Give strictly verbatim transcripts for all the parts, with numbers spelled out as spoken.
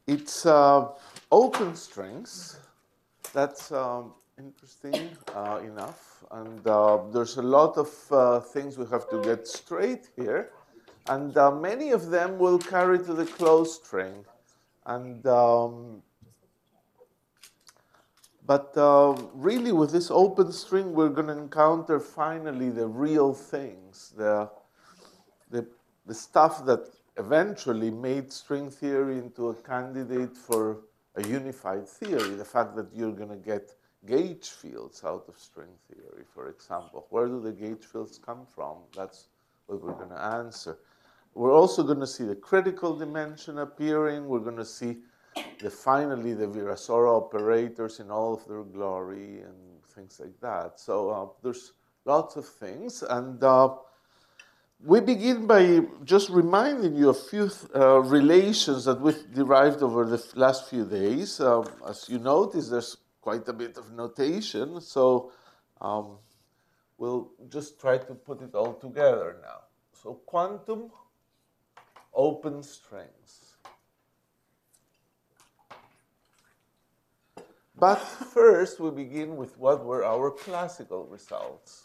It's uh, open strings. That's um, interesting uh, enough. And uh, there's a lot of uh, things we have to get straight here. And uh, many of them will carry to the closed string. And um, but uh, really, with this open string, we're going to encounter finally the real things, the, the, the stuff that eventually made string theory into a candidate for a unified theory. The fact that you're going to get gauge fields out of string theory, for example. Where do the gauge fields come from? That's what we're going to answer. We're also going to see the critical dimension appearing. We're going to see the, finally the Virasoro operators in all of their glory and things like that. So uh, there's lots of things. And uh, we begin by just reminding you of a few uh, relations that we've derived over the last few days. Um, as you notice, there's quite a bit of notation. So um, we'll just try to put it all together now. So quantum open strings. But first, we begin with what were our classical results.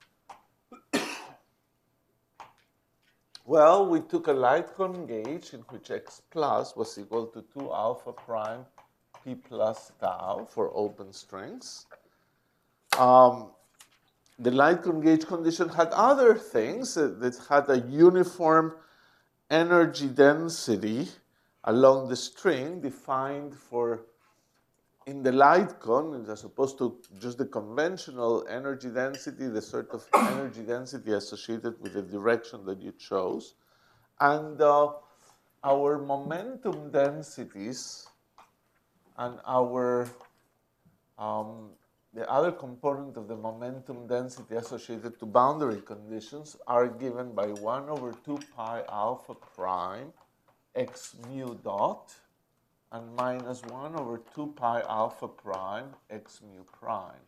Well, we took a Lightcon gauge in which x plus was equal to two alpha prime p plus tau for open strings. Um, the Lightcon gauge condition had other things. It had a uniform energy density along the string defined for in the Lightcon, as opposed to just the conventional energy density, the sort of energy density associated with the direction that you chose. And uh, our momentum densities and our, um, the other component of the momentum density associated to boundary conditions are given by one over two pi alpha prime x mu dot and minus one over two pi alpha prime x mu prime.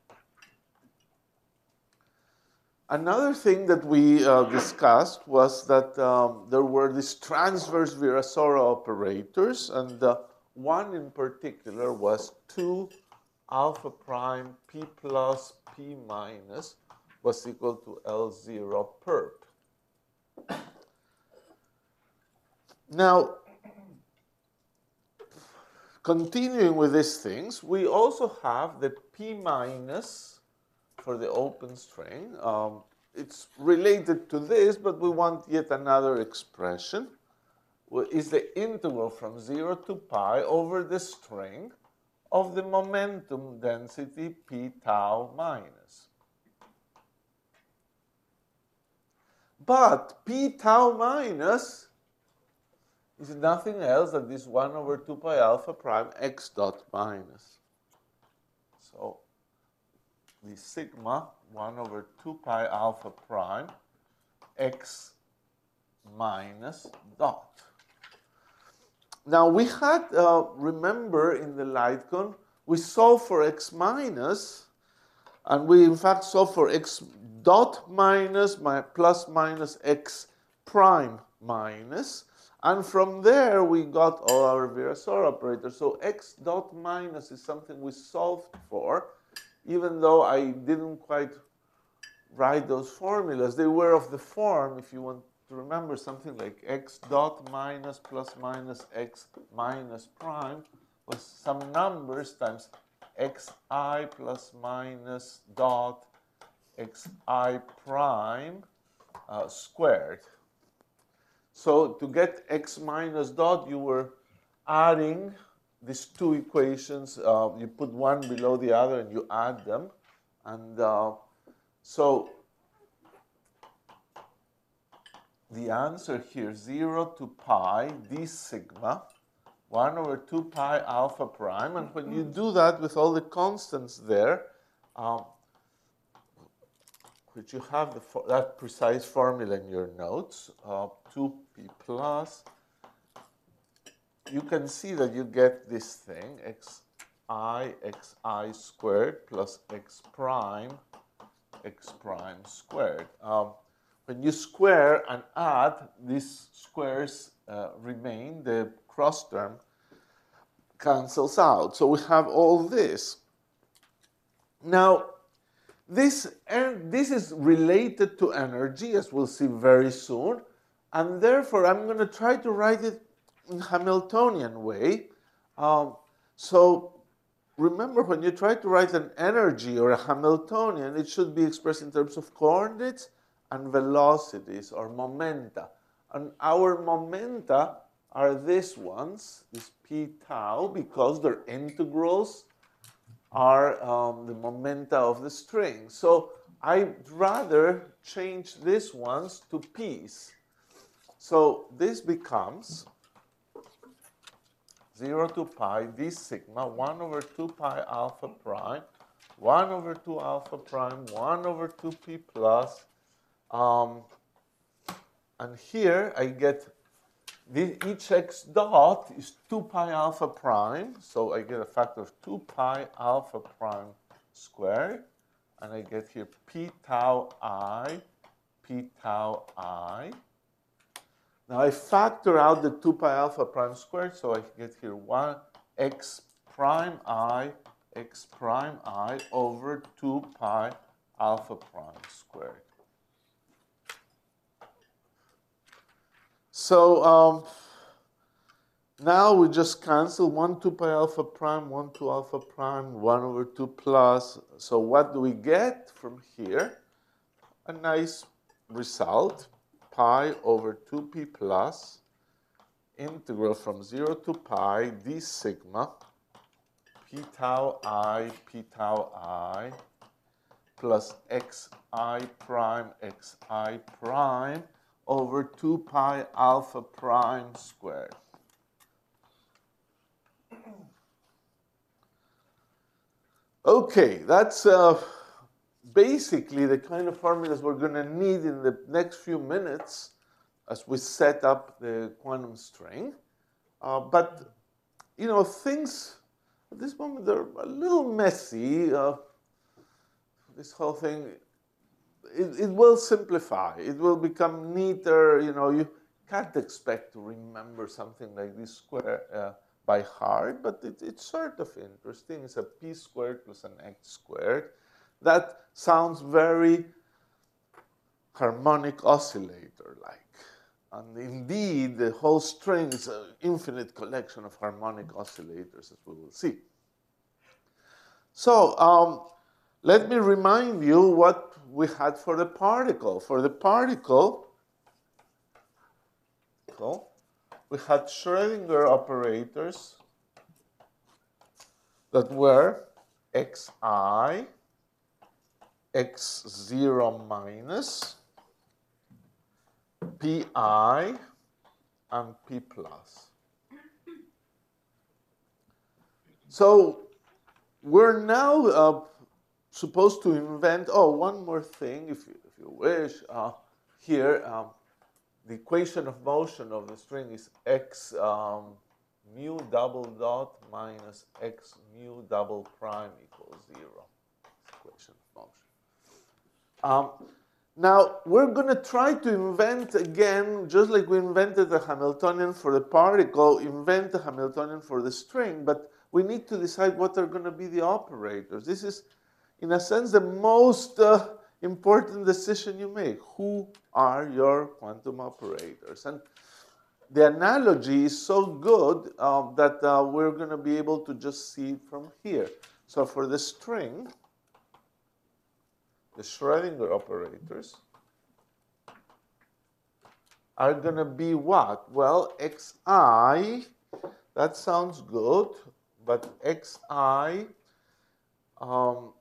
Another thing that we uh, discussed was that um, there were these transverse Virasoro operators, and uh, one in particular was two alpha prime p plus p minus was equal to L zero perp. Now, continuing with these things, we also have the p minus for the open string. Um, it's related to this, but we want yet another expression. Well, is the integral from zero to pi over the string of the momentum density p tau minus. But p tau minus is nothing else than this one over two pi alpha prime x dot minus. So the sigma one over two pi alpha prime x minus dot. Now we had, uh, remember in the Lightcon, we solved for x minus, and we in fact solved for x dot minus my plus minus x prime minus, and from there we got all our Virasoro operators. So x dot minus is something we solved for, even though I didn't quite write those formulas. They were of the form, if you want to remember, something like x dot minus plus minus x minus prime was some numbers times xi plus minus dot xi prime uh, squared. So to get x minus dot, you were adding these two equations. Uh, you put one below the other and you add them. And uh, so the answer here, zero to pi d sigma, one over two pi alpha prime. And when you do that with all the constants there, um, which you have the, that precise formula in your notes, uh, two p plus, you can see that you get this thing, xi, xi squared plus x prime, x prime squared. Um, when you square and add, these squares uh, remain. The cross term cancels out. So we have all this. Now, this, this is related to energy, as we'll see very soon. And therefore, I'm going to try to write it in Hamiltonian way. Um, so remember, when you try to write an energy or a Hamiltonian, it should be expressed in terms of coordinates and velocities or momenta. And our momenta are these ones, this p tau, because their integrals are um, the momenta of the string. So I'd rather change these ones to p's. So this becomes zero to pi d sigma, one over two pi alpha prime, one over two alpha prime, one over two p plus. Um, and here I get the, each x dot is two pi alpha prime. So I get a factor of two pi alpha prime squared. And I get here p tau I, p tau I. Now I factor out the two pi alpha prime squared, so I get here one x prime I, x prime I over two pi alpha prime squared. So um, now we just cancel one two pi alpha prime, one two alpha prime, one over two plus. So what do we get from here? A nice result. Pi over two p plus integral from zero to pi d sigma p tau I, p tau I plus xi prime, xi prime over two pi alpha prime squared. Okay, that's uh, basically the kind of formulas we're going to need in the next few minutes as we set up the quantum string. Uh, but, you know, things at this moment, they're a little messy. Uh, this whole thing, it, it will simplify. It will become neater. You know, you can't expect to remember something like this square uh, by heart, but it, it's sort of interesting. It's a p squared plus an x squared. That sounds very harmonic oscillator-like. And indeed, the whole string is an infinite collection of harmonic oscillators, as we will see. So um, let me remind you what we had for the particle. For the particle, so we had Schrödinger operators that were xi, x zero minus, pi, and p plus. So we're now uh, supposed to invent, oh, one more thing, if you, if you wish. Uh, here, um, the equation of motion of the string is x um, mu double dot minus x mu double prime equals zero. Equation of motion. Um, now, we're going to try to invent again, just like we invented the Hamiltonian for the particle, invent the Hamiltonian for the string, but we need to decide what are going to be the operators. This is, in a sense, the most uh, important decision you make. Who are your quantum operators? And the analogy is so good uh, that uh, we're going to be able to just see it from here. So for the string, the Schrödinger operators are going to be what? Well, xi, that sounds good, but xi um,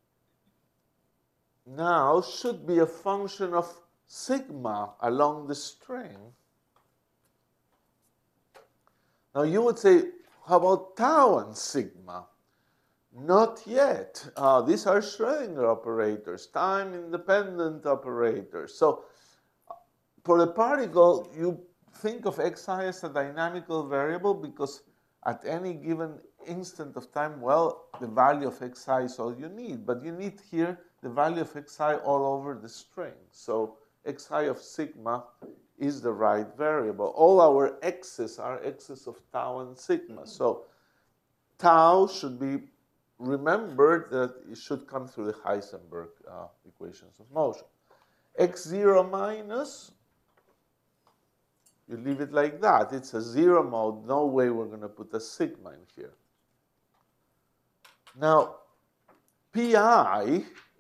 now should be a function of sigma along the string. Now you would say, how about tau and sigma? Not yet. Uh, these are Schrödinger operators, time-independent operators. So for the particle, you think of xi as a dynamical variable because at any given instant of time, well, the value of xi is all you need. But you need here the value of xi all over the string. So xi of sigma is the right variable. All our x's are x's of tau and sigma. So tau should be remembered that it should come through the Heisenberg uh, equations of motion. X zero minus, you leave it like that. It's a zero mode. No way we're going to put a sigma in here. Now, pi,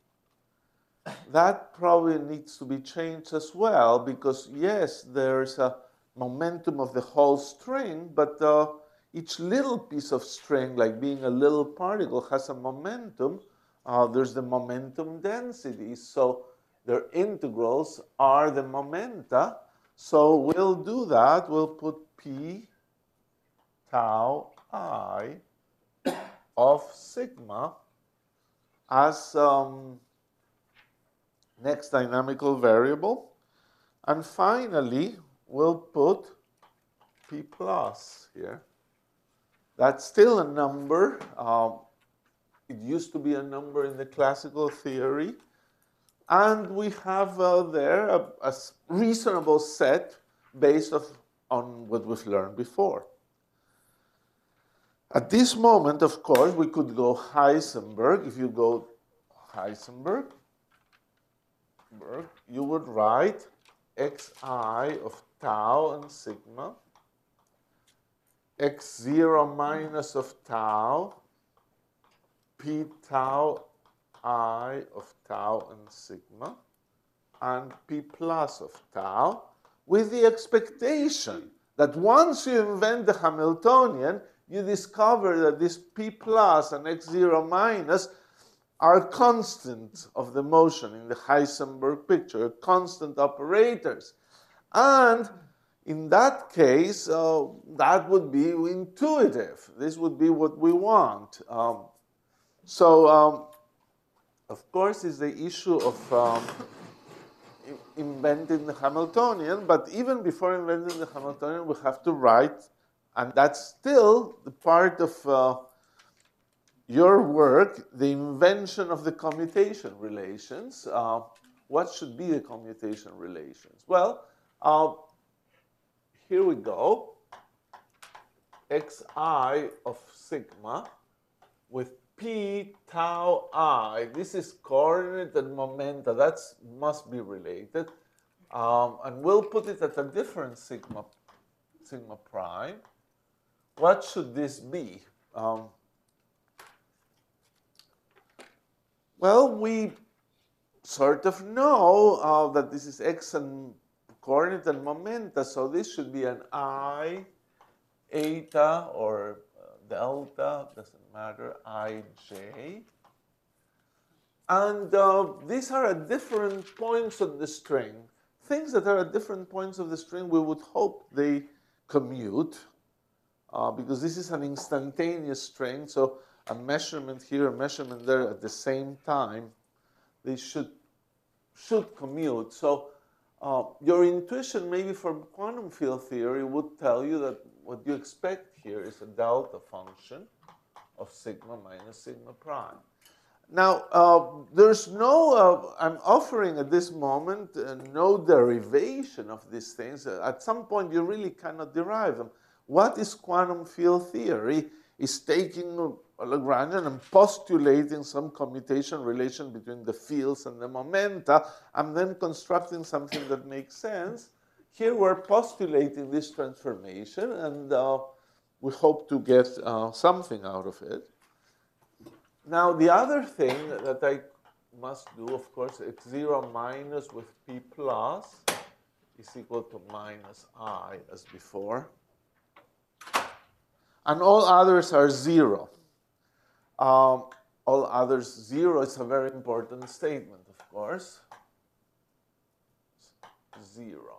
that probably needs to be changed as well, because yes, there's a momentum of the whole string, but uh, each little piece of string, like being a little particle, has a momentum. Uh, there's the momentum density, so their integrals are the momenta. So we'll do that. We'll put p tau I of sigma as um, next dynamical variable. And finally, we'll put p plus here. That's still a number. Um, it used to be a number in the classical theory. And we have uh, there a, a reasonable set based of, on what we've learned before. At this moment, of course, we could go Heisenberg. If you go Heisenberg, you would write xi of tau and sigma, x zero minus of tau, p tau I of tau and sigma, and p plus of tau, with the expectation that once you invent the Hamiltonian, you discover that this p plus and x zero minus are constants of the motion in the Heisenberg picture, constant operators. And in that case, uh, that would be intuitive. This would be what we want. Um, so, um, of course, is the issue of um, inventing the Hamiltonian, but even before inventing the Hamiltonian, we have to write, and that's still the part of uh, your work, the invention of the commutation relations. Uh, what should be the commutation relations? Well, uh, here we go. Xi of sigma with p tau I. This is coordinate and momenta. That must be related. Um, and we'll put it at a different sigma, sigma prime. What should this be? Um, well, we sort of know uh, that this is x and coordinate and momenta, so this should be an I, eta, or uh, delta, doesn't matter, ij. And uh, these are at different points of the string. Things that are at different points of the string, we would hope they commute, uh, because this is an instantaneous string, so a measurement here, a measurement there at the same time, they should, should commute. So uh, your intuition maybe from quantum field theory would tell you that what you expect here is a delta function of sigma minus sigma prime. Now, uh, there's no, uh, I'm offering at this moment uh, no derivation of these things. Uh, at some point, you really cannot derive them. What is quantum field theory is taking a Lagrangian and postulating some commutation relation between the fields and the momenta, and then constructing something that makes sense. Here we're postulating this transformation, and uh, we hope to get uh, something out of it. Now, the other thing that I must do, of course, x zero minus with p plus is equal to minus I as before. And all others are zero. Um, all others zero is a very important statement, of course. Zero.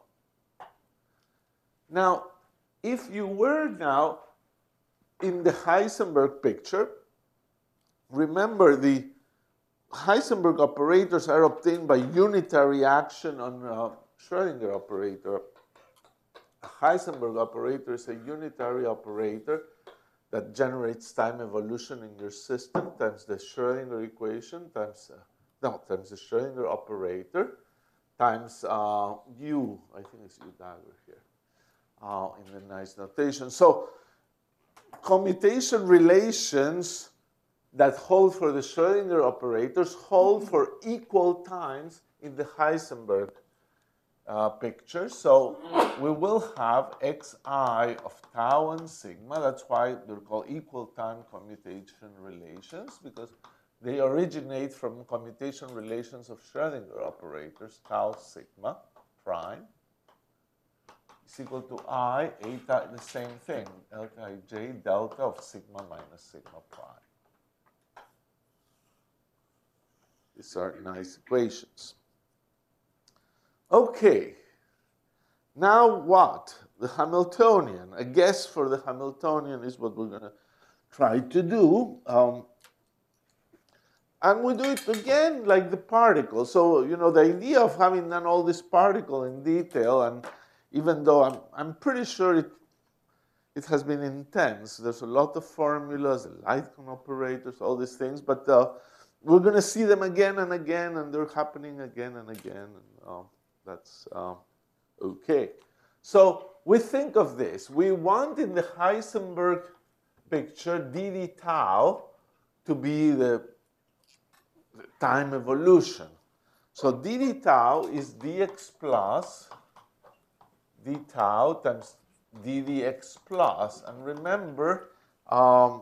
Now, if you were now in the Heisenberg picture, remember the Heisenberg operators are obtained by unitary action on a Schrödinger operator. A Heisenberg operator is a unitary operator that generates time evolution in your system times the Schrödinger equation times, uh, no, times the Schrödinger operator times uh, U, I think it's U dagger here, uh, in the nice notation. So commutation relations that hold for the Schrödinger operators hold for equal times in the Heisenberg uh, picture. So we will have xi of tau and sigma. That's why they're called equal time commutation relations, because they originate from commutation relations of Schrödinger operators, tau sigma prime is equal to I, eta, the same thing, delta ij delta of sigma minus sigma prime. These are nice equations. Okay, now what? The Hamiltonian. A guess for the Hamiltonian is what we're going to try to do. Um, and we do it again like the particle. So, you know, the idea of having done all this particle in detail, and even though I'm, I'm pretty sure it, it has been intense, there's a lot of formulas, the Lightcon operators, all these things, but uh, we're going to see them again and again, and they're happening again and again. And, uh, that's um, okay. So we think of this. We want in the Heisenberg picture d d tau to be the, the time evolution. So d d tau is dx plus d tau times d dx plus. And remember, um,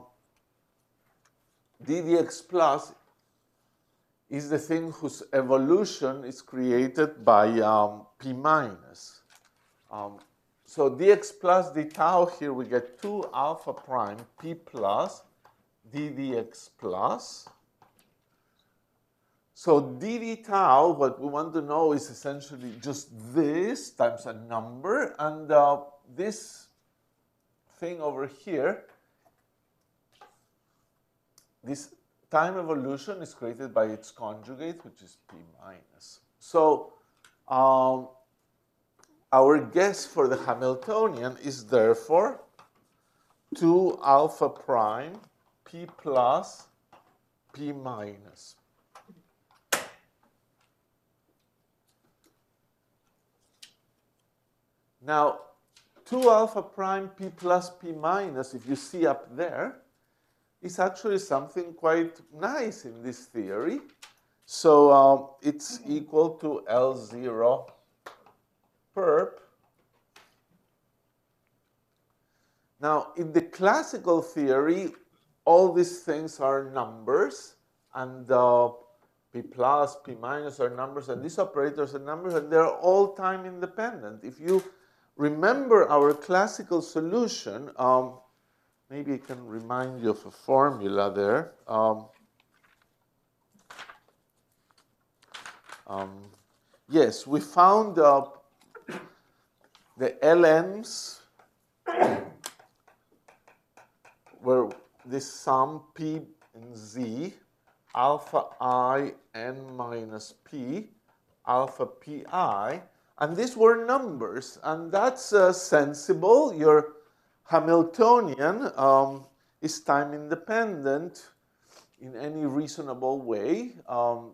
d dx plus is the thing whose evolution is created by um, p minus. Um, so dx plus d tau, here we get two alpha prime p plus d dx plus. So d d tau, what we want to know is essentially just this times a number, and uh, this thing over here, this time evolution is created by its conjugate, which is p minus. So um, our guess for the Hamiltonian is therefore two alpha prime p plus p minus. Now, two alpha prime p plus p minus, if you see up there, is actually something quite nice in this theory. So um, it's equal to L zero perp. Now, in the classical theory, all these things are numbers, and uh, p plus, p minus are numbers, and these operators are numbers, and they're all time independent. If you remember our classical solution, um, maybe I can remind you of a formula there. Um, um, yes, we found uh, the L Ms where this sum p and z, alpha I n minus p, alpha pi, and these were numbers, and that's uh, sensible. Your Hamiltonian um, is time independent in any reasonable way. Um,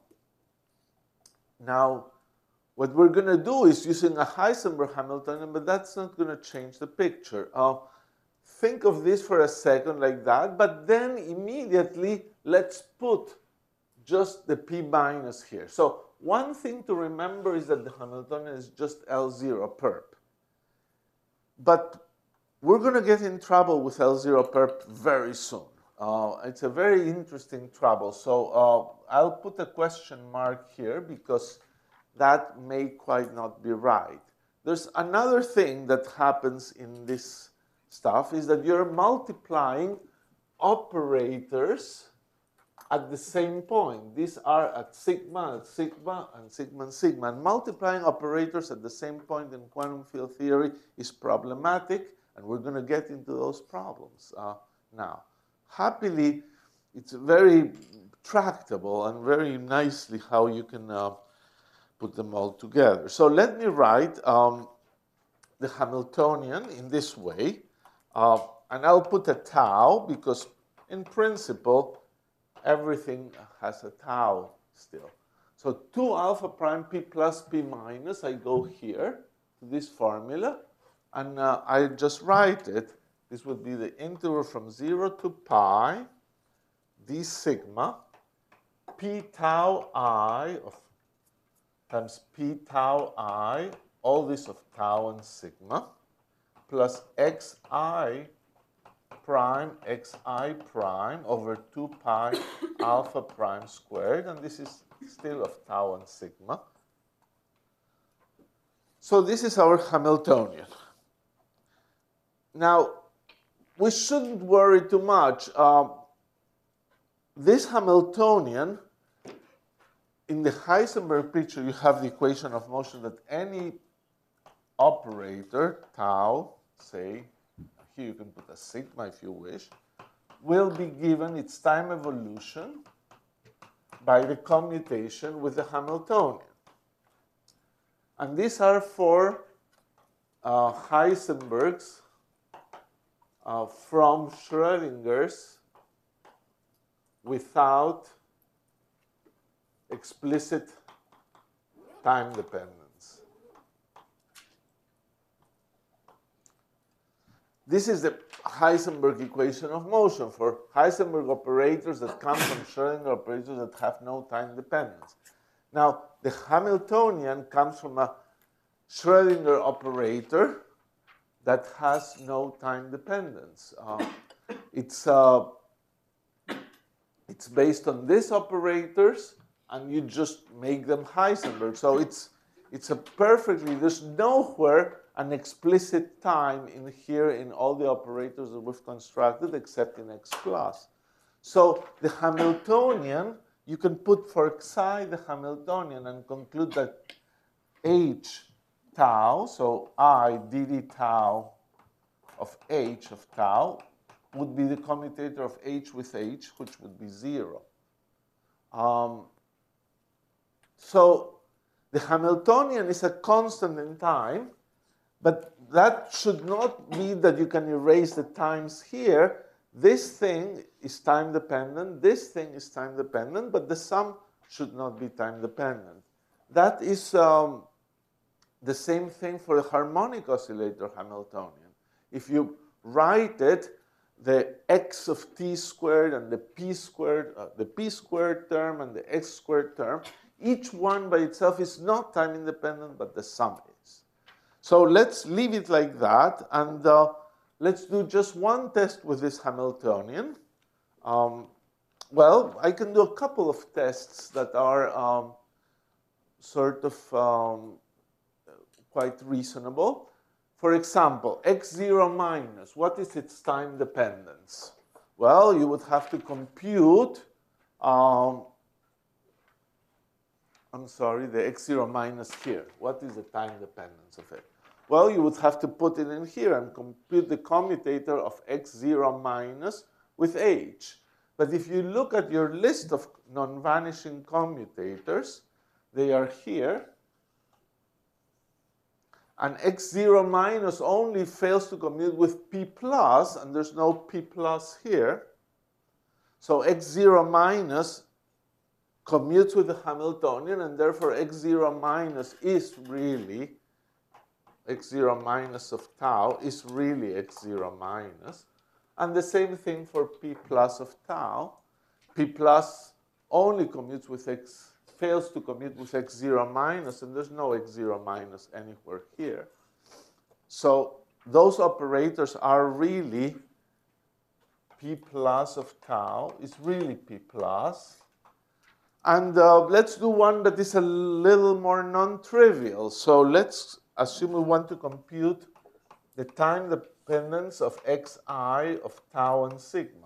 now, what we're going to do is using a Heisenberg Hamiltonian, but that's not going to change the picture. Uh, think of this for a second like that, but then immediately let's put just the p minus here. So one thing to remember is that the Hamiltonian is just L zero perp. But we're going to get in trouble with L zero perp very soon. Uh, it's a very interesting trouble. So uh, I'll put a question mark here because that may quite not be right. There's another thing that happens in this stuff is that you're multiplying operators at the same point. These are at sigma, at sigma, and sigma and sigma. And multiplying operators at the same point in quantum field theory is problematic, and we're going to get into those problems uh, now. Happily, it's very tractable and very nicely how you can uh, put them all together. So let me write um, the Hamiltonian in this way. Uh, and I'll put a tau because, in principle, everything has a tau still. So two alpha prime p plus p minus, I go here to this formula, and uh, I just write it This would be the integral from zero to pi d sigma p tau I of times p tau I, all this of tau and sigma, plus xi prime xi prime over two pi alpha prime squared, and this is still of tau and sigma. So this is our Hamiltonian. Now, we shouldn't worry too much. Uh, this Hamiltonian, in the Heisenberg picture, you have the equation of motion that any operator, tau, say, here you can put a sigma if you wish, will be given its time evolution by the commutation with the Hamiltonian. And these are for uh, Heisenberg's uh, from Schrödinger's without explicit time dependence. This is the Heisenberg equation of motion for Heisenberg operators that come from Schrödinger operators that have no time dependence. Now, the Hamiltonian comes from a Schrödinger operator that has no time dependence. Uh, it's, uh, it's based on these operators, and you just make them Heisenberg. So it's, it's a perfectly, there's nowhere an explicit time in here in all the operators that we've constructed except in x plus. So the Hamiltonian, you can put for xi the Hamiltonian and conclude that h tau, so I dd tau of h of tau, would be the commutator of h with h, which would be zero. Um, so the Hamiltonian is a constant in time, but that should not mean that you can erase the times here. This thing is time dependent, this thing is time dependent, but the sum should not be time dependent. That is um, the same thing for the harmonic oscillator Hamiltonian. If you write it, the x of t squared and the p squared, uh, the p squared term and the x squared term, each one by itself is not time independent, but the sum is. So let's leave it like that, and uh, let's do just one test with this Hamiltonian. Um, well, I can do a couple of tests that are um, sort of um, quite reasonable. For example, x zero minus, what is its time dependence? Well, you would have to compute, um, I'm sorry, the x zero minus here. What is the time dependence of it? Well, you would have to put it in here and compute the commutator of x zero minus with h. But if you look at your list of non-vanishing commutators, they are here. And x zero minus only fails to commute with p plus, and there's no p plus here. So x zero minus commutes with the Hamiltonian, and therefore x zero minus is really, x zero minus of tau is really x zero minus. And the same thing for p plus of tau. P plus only commutes with x, fails to commute with x zero minus, and there's no x zero minus anywhere here. So those operators are really p plus of tau is really p plus. And uh, let's do one that is a little more non-trivial. So let's assume we want to compute the time dependence of xi of tau and sigma.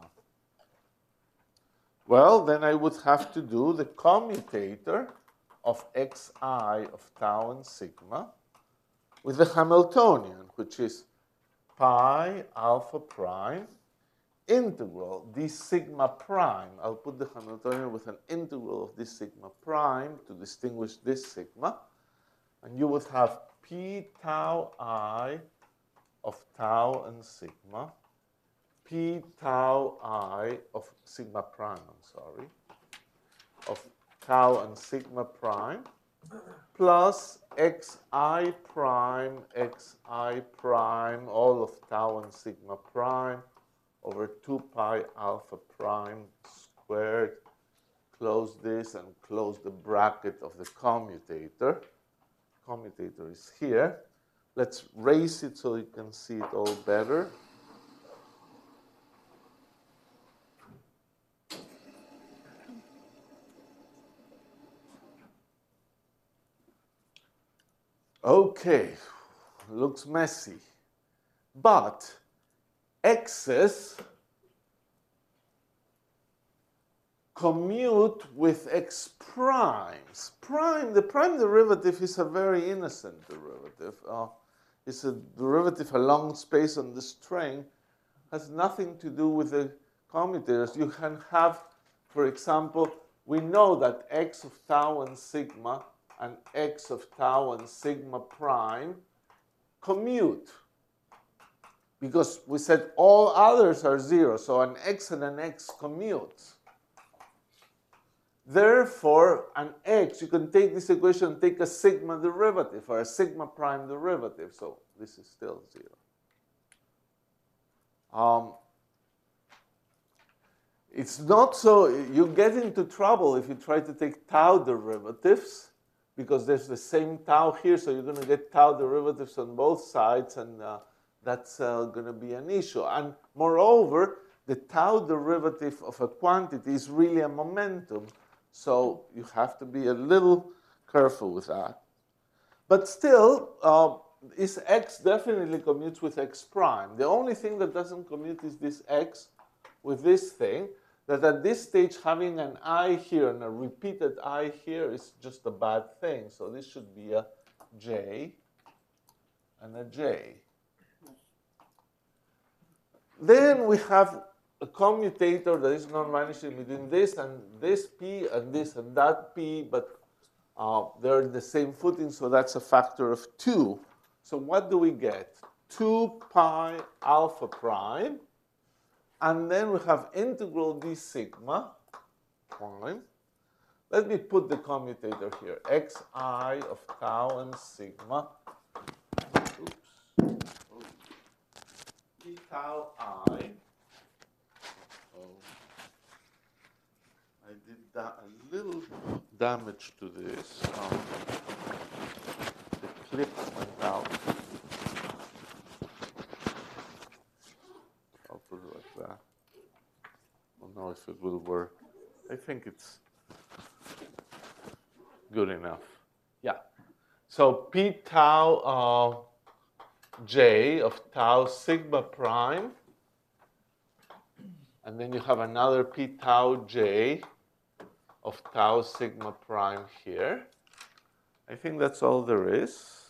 Well, then I would have to do the commutator of xi of tau and sigma with the Hamiltonian, which is pi alpha prime integral d sigma prime. I'll put the Hamiltonian with an integral of this sigma prime to distinguish this sigma. And you would have p tau I of tau and sigma, p tau I of sigma prime, I'm sorry, of tau and sigma prime, plus xi prime, xi prime, all of tau and sigma prime over two pi alpha prime squared. Close this and close the bracket of the commutator. Commutator is here. Let's raise it so you can see it all better. Okay, looks messy. But x's commute with x primes. Prime, the prime derivative is a very innocent derivative. Uh, it's a derivative along space on the string. Has nothing to do with the commutators. You can have, for example, we know that x of tau and sigma and x of tau and sigma prime commute. Because we said all others are zero, so an x and an x commutes. Therefore, an x, you can take this equation and take a sigma derivative or a sigma prime derivative. So this is still zero. Um, it's not so, you get into trouble if you try to take tau derivatives, because there's the same tau here, so you're going to get tau derivatives on both sides, and uh, that's uh, going to be an issue. And moreover, the tau derivative of a quantity is really a momentum. So you have to be a little careful with that. But still, uh, this x definitely commutes with x prime. The only thing that doesn't commute is this x with this thing, that at this stage having an I here and a repeated I here is just a bad thing. So this should be a j and a j. Then we have a commutator that is non-vanishing between this and this p and this and that p, but uh, they're in the same footing, so that's a factor of two. So what do we get? two pi alpha prime, and then we have integral d sigma prime. Let me put the commutator here, xi of tau and sigma. Oops. P tau I. I did that a little damage to this. Um, the clip went out. I'll put it like that. I don't know if it will work. I think it's good enough. Yeah. So p tau uh, j of tau sigma prime. And then you have another p tau j of tau sigma prime here. I think that's all there is.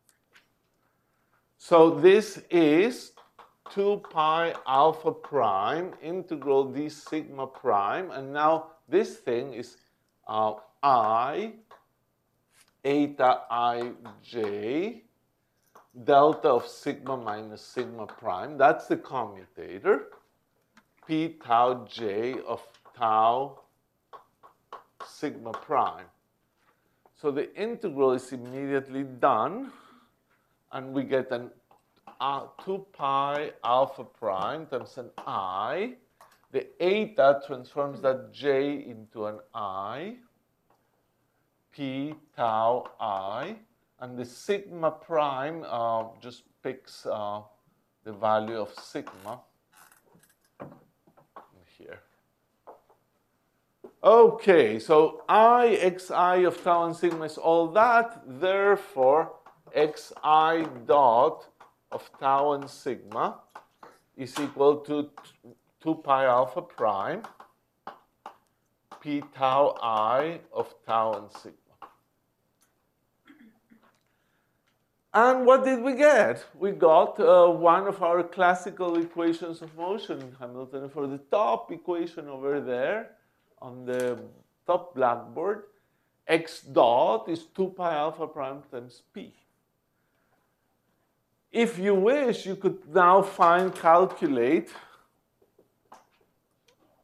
So this is two pi alpha prime integral d sigma prime. And now this thing is uh, I, eta ij, delta of sigma minus sigma prime. That's the commutator. P tau j of tau sigma prime. So the integral is immediately done, and we get an uh, two pi alpha prime times an I. The eta transforms that j into an I, p tau I, and the sigma prime uh, just picks uh, the value of sigma here. Okay, so I, xi of tau and sigma is all that. Therefore, xi dot of tau and sigma is equal to two pi alpha prime p tau I of tau and sigma. And what did we get? We got uh, one of our classical equations of motion in Hamilton. For the top equation over there on the top blackboard, x dot is two pi alpha prime times p. If you wish, you could now find, calculate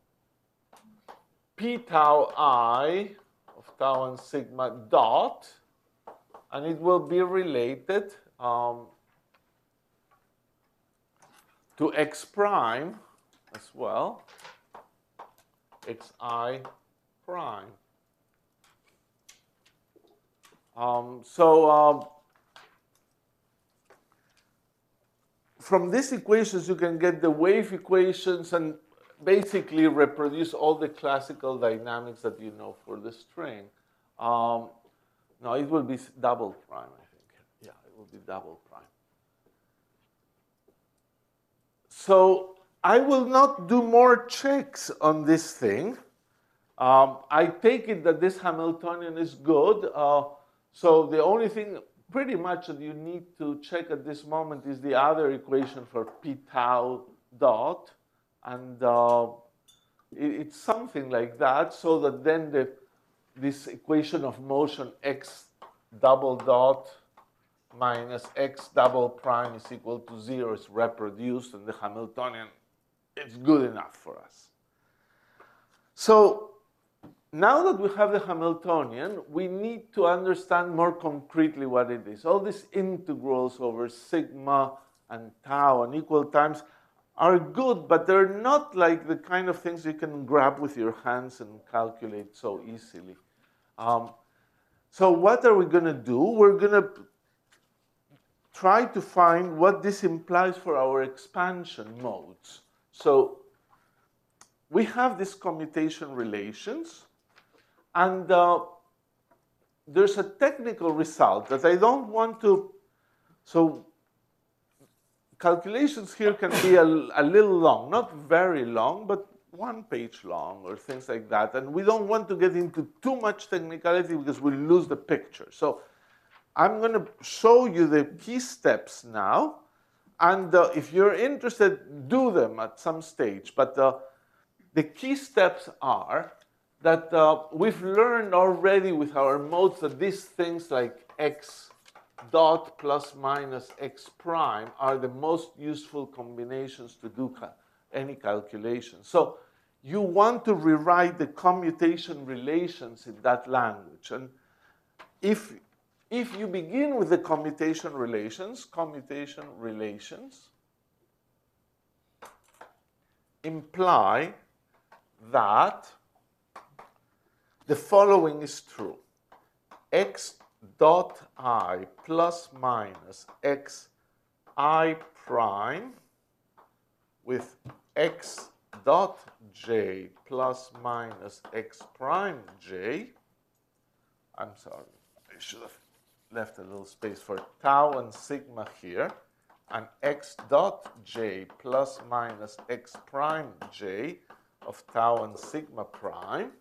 p tau I of tau and sigma dot and it will be related um, to x prime as well, xi prime. Um, so um, from these equations, you can get the wave equations and basically reproduce all the classical dynamics that you know for the string. Um, no, it will be double prime, I think. Yeah, it will be double prime. So I will not do more checks on this thing. Um, I take it that this Hamiltonian is good. Uh, so the only thing pretty much that you need to check at this moment is the other equation for p tau dot. And uh, it, it's something like that, so that then the, this equation of motion x double dot minus x double prime is equal to zero is reproduced, and the Hamiltonian is good enough for us. So now that we have the Hamiltonian, we need to understand more concretely what it is. All these integrals over sigma and tau and equal times are good, but they're not like the kind of things you can grab with your hands and calculate so easily. Um, so what are we going to do? We're going to try to find what this implies for our expansion modes. So we have these commutation relations. And uh, there's a technical result that I don't want to, so calculations here can be a, a little long, not very long, but one page long or things like that. And we don't want to get into too much technicality because we lose the picture. So I'm going to show you the key steps now. And uh, if you're interested, do them at some stage. But uh, the key steps are that uh, we've learned already with our modes that these things like x dot plus minus x prime are the most useful combinations to do ca any calculation. So you want to rewrite the commutation relations in that language. And if, if you begin with the commutation relations, commutation relations imply that the following is true. X dot I plus minus x I prime with x dot j plus minus x prime j. I'm sorry, I should have left a little space for tau and sigma here. And x dot j plus minus x prime j of tau and sigma prime.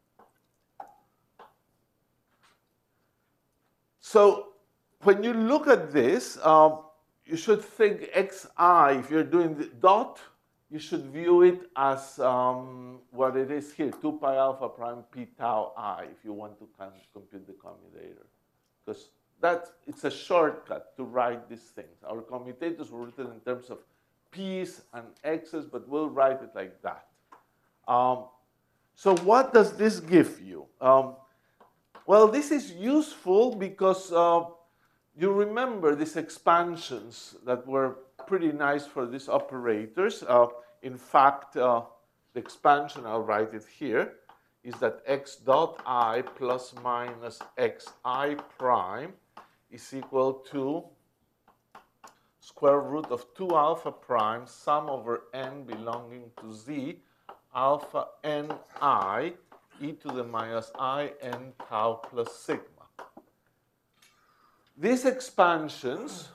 So when you look at this, um, you should think xi, if you're doing the dot, you should view it as um, what it is here, two pi alpha prime p tau I, if you want to kind of compute the commutator. Because that, it's a shortcut to write these things. Our commutators were written in terms of p's and x's, but we'll write it like that. Um, so what does this give you? Um, Well, this is useful because uh, you remember these expansions that were pretty nice for these operators. Uh, in fact, uh, the expansion, I'll write it here, is that x dot I plus minus xi prime is equal to square root of two alpha prime sum over n belonging to z alpha ni e to the minus I n tau plus sigma. These expansions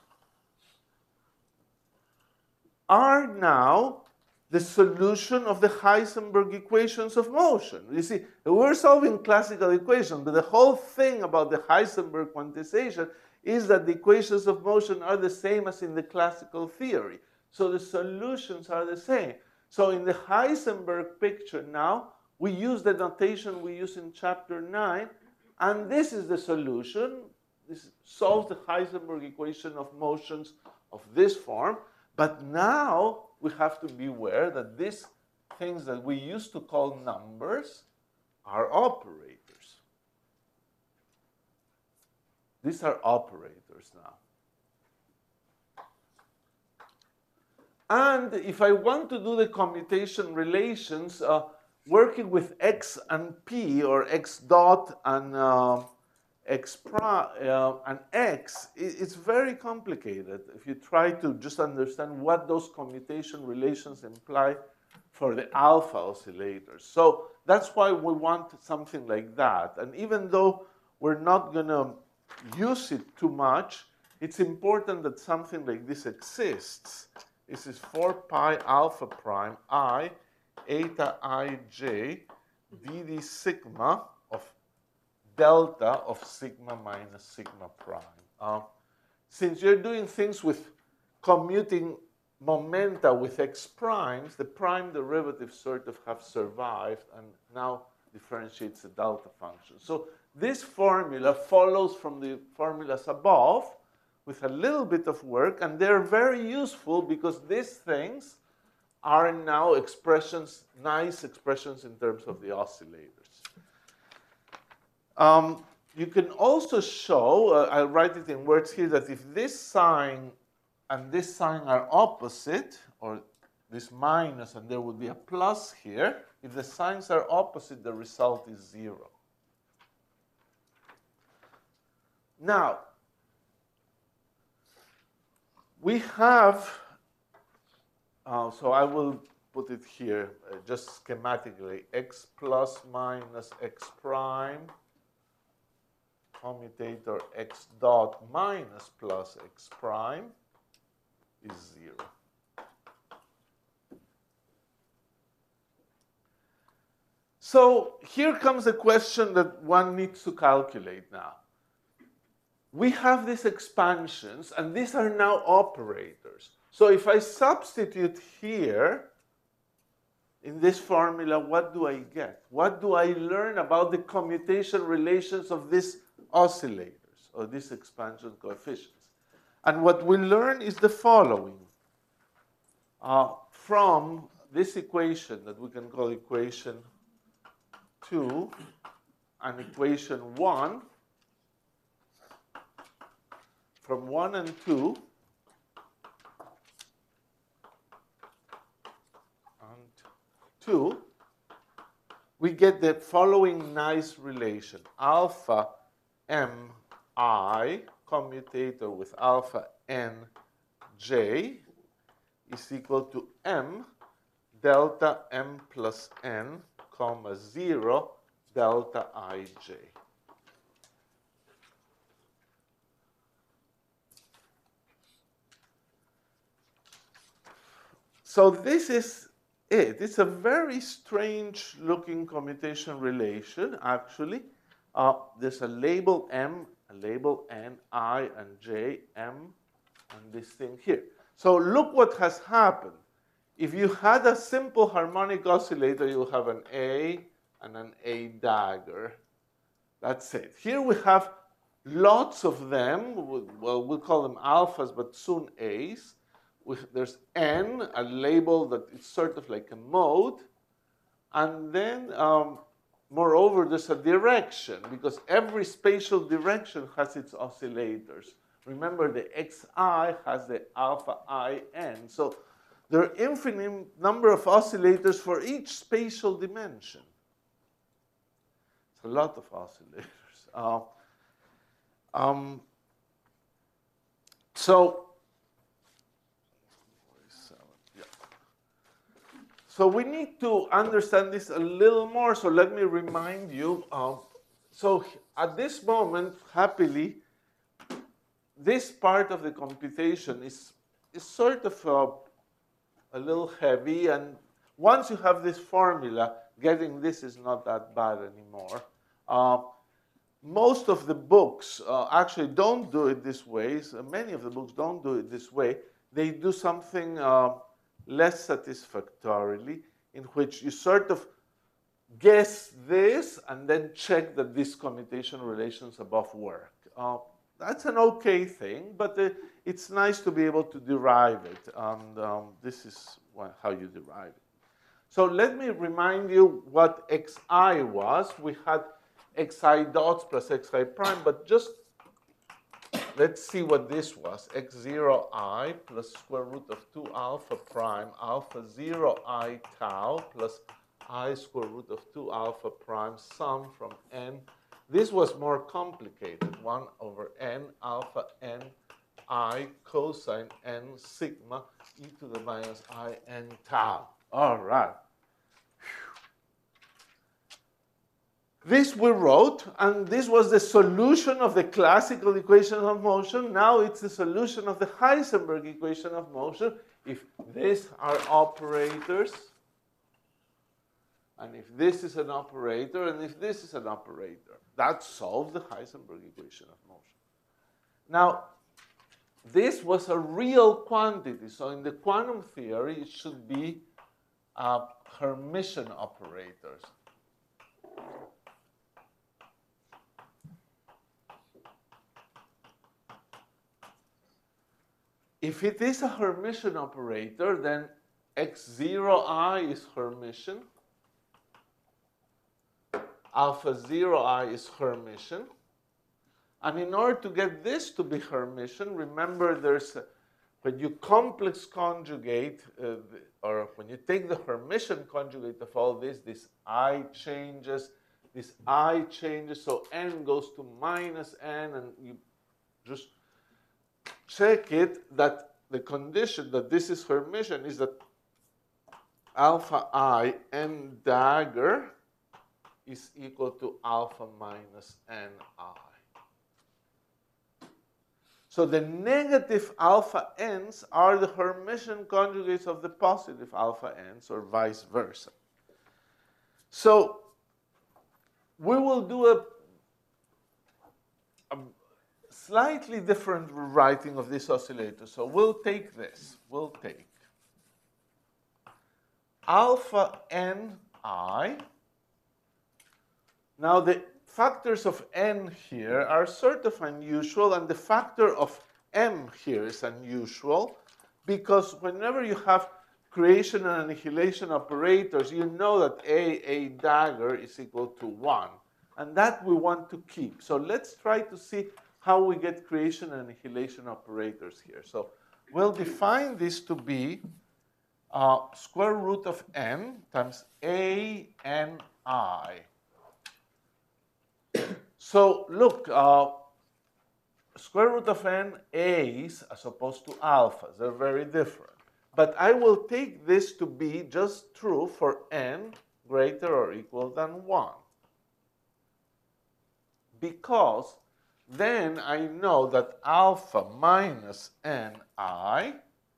are now the solution of the Heisenberg equations of motion. You see, we're solving classical equations, but the whole thing about the Heisenberg quantization is that the equations of motion are the same as in the classical theory. So the solutions are the same. So in the Heisenberg picture now, we use the notation we use in chapter nine, and this is the solution. This solves the Heisenberg equation of motions of this form. But now we have to be aware that these things that we used to call numbers are operators. These are operators now. And if I want to do the commutation relations, uh, working with x and p, or x dot and uh, x prime uh, and x, it's very complicated if you try to just understand what those commutation relations imply for the alpha oscillators. So that's why we want something like that. And even though we're not going to use it too much, it's important that something like this exists. This is four pi alpha prime I eta ij dd sigma of delta of sigma minus sigma prime. Uh, since you're doing things with commuting momenta with x primes, the prime derivatives sort of have survived and now differentiates the delta function. So this formula follows from the formulas above with a little bit of work, and they're very useful because these things are now expressions, nice expressions in terms of the oscillators. Um, you can also show, uh, I'll write it in words here, that if this sign and this sign are opposite, or this minus and there would be a plus here, if the signs are opposite, the result is zero. Now, we have, uh, so I will put it here uh, just schematically, x plus minus x prime, commutator x dot minus plus x prime is zero. So here comes a question that one needs to calculate now. We have these expansions, and these are now operators. So if I substitute here in this formula, what do I get? What do I learn about the commutation relations of these oscillators, or these expansion coefficients? And what we learn is the following. Uh, from this equation that we can call equation two and equation one, from one and two, and two, we get the following nice relation. Alpha m I, commutator with alpha n j, is equal to m delta m plus n, comma, zero delta ij. So this is it. It's a very strange looking commutation relation, actually. Uh, there's a label m, a label n, I, and j, m, and this thing here. So look what has happened. If you had a simple harmonic oscillator, you have an A and an A dagger. That's it. Here we have lots of them. Well, we'll call them alphas, but soon A's. There's n, a label that is sort of like a mode. And then, um, moreover, there's a direction, because every spatial direction has its oscillators. Remember, the xi has the alpha I n. So there are infinite number of oscillators for each spatial dimension. It's a lot of oscillators. Uh, um, so, yeah. So we need to understand this a little more. So let me remind you. Uh, so at this moment, happily, this part of the computation is, is sort of uh, a little heavy. And once you have this formula, getting this is not that bad anymore. Uh, most of the books uh, actually don't do it this way. So many of the books don't do it this way. They do something uh, less satisfactorily, in which you sort of guess this and then check that these commutation relations above work. Uh, that's an okay thing, but uh, it's nice to be able to derive it. And um, this is how you derive it. So let me remind you what xi was. We had xi dots plus xi prime, but just let's see what this was. x zero I plus square root of two alpha prime alpha zero I tau plus I square root of two alpha prime sum from n. This was more complicated. one over n alpha n I cosine n sigma e to the minus I n tau. All right. This we wrote, and this was the solution of the classical equation of motion. Now it's the solution of the Heisenberg equation of motion. If these are operators, and if this is an operator, and if this is an operator, that solves the Heisenberg equation of motion. Now, this was a real quantity. So in the quantum theory, it should be uh, Hermitian operators. If it is a Hermitian operator, then x zero I is Hermitian, alpha zero I is Hermitian. And in order to get this to be Hermitian, remember there's a, when you complex conjugate, uh, or when you take the Hermitian conjugate of all this, this I changes, this I changes, so n goes to minus n, and you just check it that the condition that this is Hermitian is that alpha I n dagger is equal to alpha minus n I. So the negative alpha n's are the Hermitian conjugates of the positive alpha n's, or vice versa. So we will do a, a slightly different writing of this oscillator. So we'll take this. We'll take alpha n I. Now the factors of n here are sort of unusual, and the factor of m here is unusual, because whenever you have creation and annihilation operators, you know that a, a dagger is equal to one. And that we want to keep. So let's try to see how we get creation and annihilation operators here. So we'll define this to be uh, square root of n times a n I. So look, uh, square root of n a's as opposed to alphas. They're very different. But I will take this to be just true for n greater or equal than one. Because then I know that alpha minus ni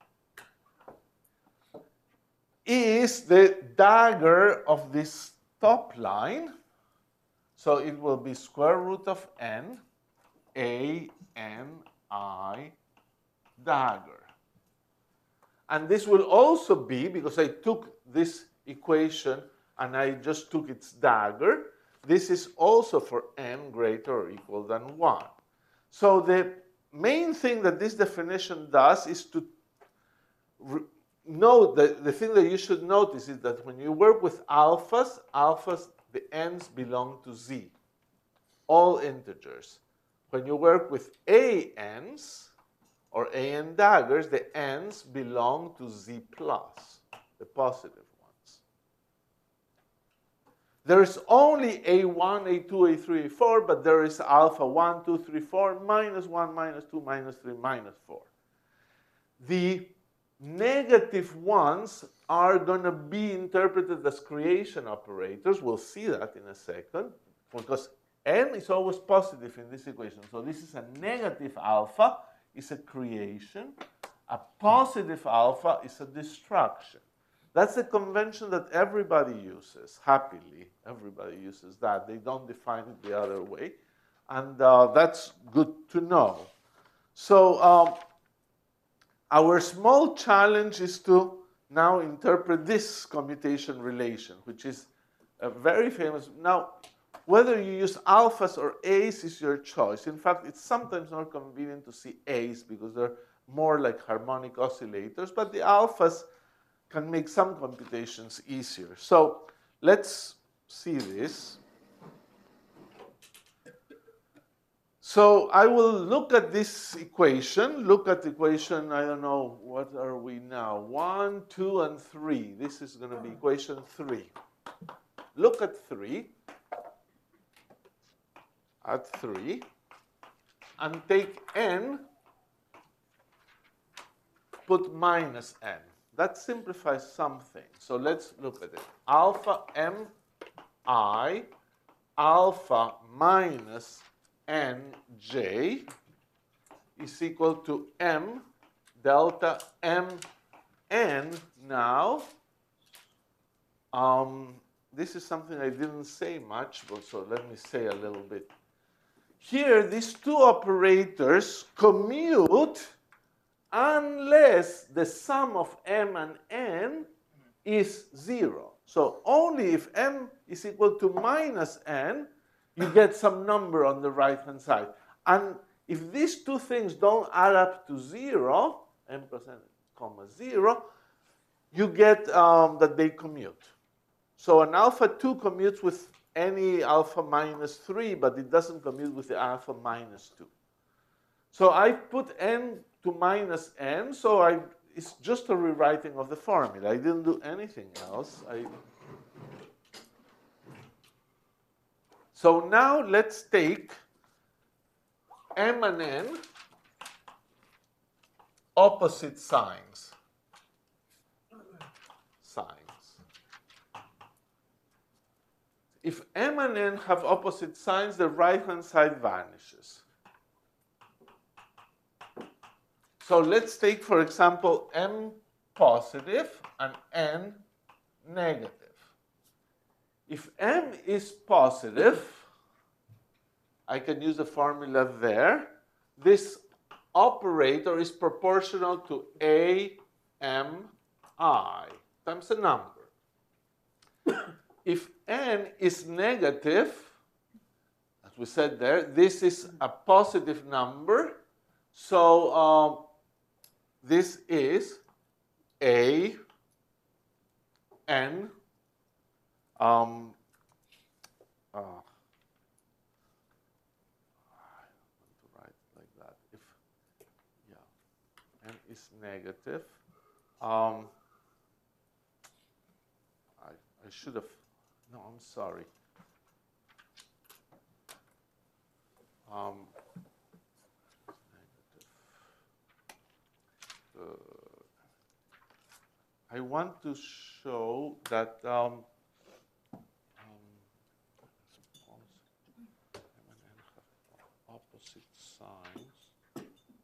is the dagger of this top line. So it will be square root of n, a, n, I, dagger. And this will also be, because I took this equation and I just took its dagger, this is also for n greater or equal than one. So the main thing that this definition does is to note that the thing that you should notice is that when you work with alphas, alphas, the n's belong to z, all integers. When you work with a n's, or a n daggers, the n's belong to z plus, the positive ones. There is only a one, a two, a three, a four, but there is alpha one, two, three, four, minus one, minus two, minus three, minus four. The negative ones are going to be interpreted as creation operators. We'll see that in a second, because n is always positive in this equation. So this is a negative alpha, is a creation. A positive alpha is a destruction. That's a convention that everybody uses, happily. Everybody uses that. They don't define it the other way. And uh, that's good to know. So um, our small challenge is to now interpret this commutation relation, which is a very famous. Now, whether you use alphas or a's is your choice. In fact, it's sometimes more convenient to see a's because they're more like harmonic oscillators, but the alphas can make some computations easier. So let's see this. So I will look at this equation, look at the equation, I don't know, what are we now? One, two, and three. This is going to be equation three. Look at three, at three, and take n, put minus n. That simplifies something. So let's look at it. Alpha m I, alpha minus nj is equal to m delta mn. Now, um, this is something I didn't say much, but so let me say a little bit. Here, these two operators commute unless the sum of m and n is zero. So only if m is equal to minus n, you get some number on the right-hand side. And if these two things don't add up to zero, m plus n comma zero, you get um, that they commute. So an alpha two commutes with any alpha minus three, but it doesn't commute with the alpha minus two. So I put n to minus n, so I, it's just a rewriting of the formula. I didn't do anything else. I, so now let's take m and n, opposite signs. Signs. If m and n have opposite signs, the right-hand side vanishes. So let's take, for example, m positive and n negative. If m is positive, I can use the formula there. This operator is proportional to a m I times a number. If n is negative, as we said there, this is a positive number. So um, this is a n um, uh, I want to write like that. If yeah, n is negative, um, I I should have. No, I'm sorry. Um, uh, I want to show that um, um, suppose m and n have opposite signs. I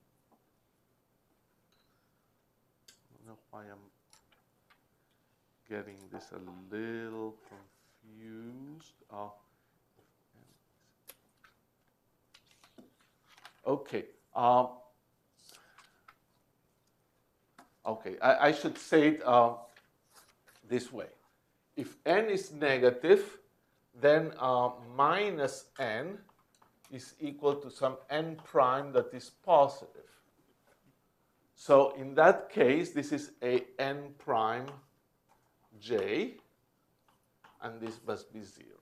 don't know why I'm getting this a little confused. Oh. Okay. Um, okay, I, I should say it uh, this way. If n is negative, then uh, minus n is equal to some n prime that is positive. So in that case, this is a n prime j, and this must be zero.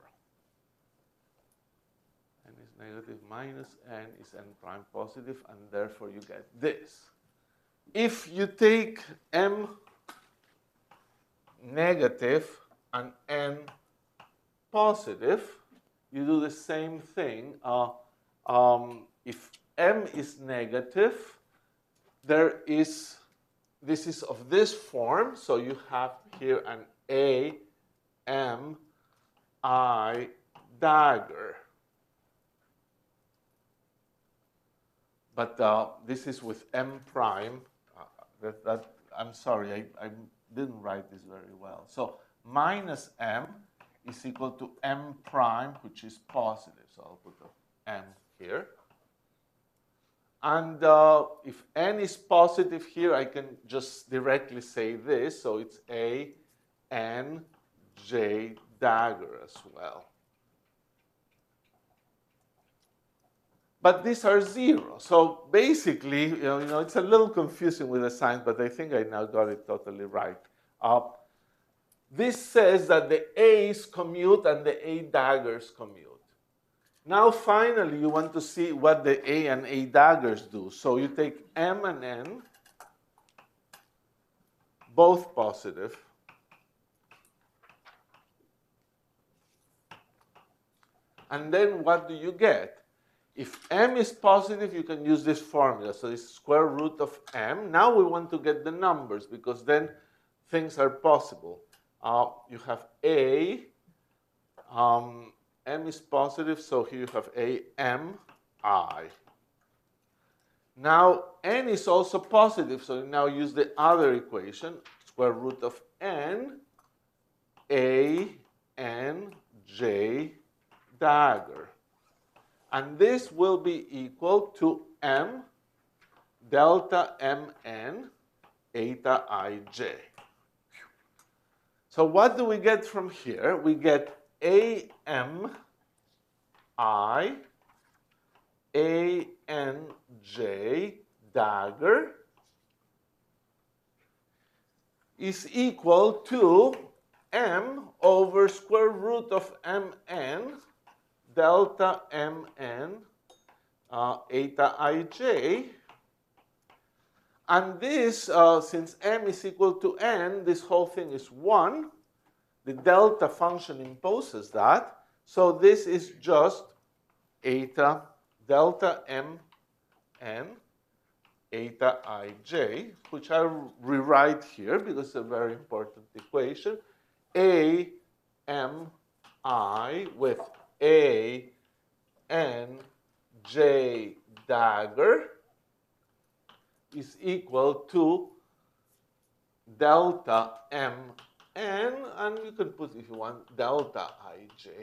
N is negative minus n is n prime positive, and therefore you get this. If you take m negative and n positive, you do the same thing. Uh, um, if m is negative, there is, this is of this form, so you have here an a m I dagger. But uh, this is with m prime. Uh, that, that, I'm sorry, I, I didn't write this very well. So minus m is equal to m prime, which is positive. So I'll put the m here. And uh, if n is positive here, I can just directly say this. So it's a n j dagger as well. But these are zero. So basically, you know, you know, it's a little confusing with the signs, but I think I now got it totally right. Uh, this says that the A's commute and the A daggers commute. Now, finally, you want to see what the A and A daggers do. So you take M and N, both positive. And then what do you get? If M is positive, you can use this formula. So it's square root of M. Now we want to get the numbers because then things are possible. Uh, you have A. Um, M is positive, so here you have A M I. Now N is also positive, so you now use the other equation, square root of N, A N J dagger. And this will be equal to M delta M N eta ij. So what do we get from here? We get A M I A N J dagger is equal to M over square root of M N delta M N uh, eta ij. And this, uh, since M is equal to N, this whole thing is one. The delta function imposes that. So this is just eta delta M N eta ij, which I rewrite here because it's a very important equation. A M I with A N J dagger is equal to delta M N, and you can put, if you want, delta ij.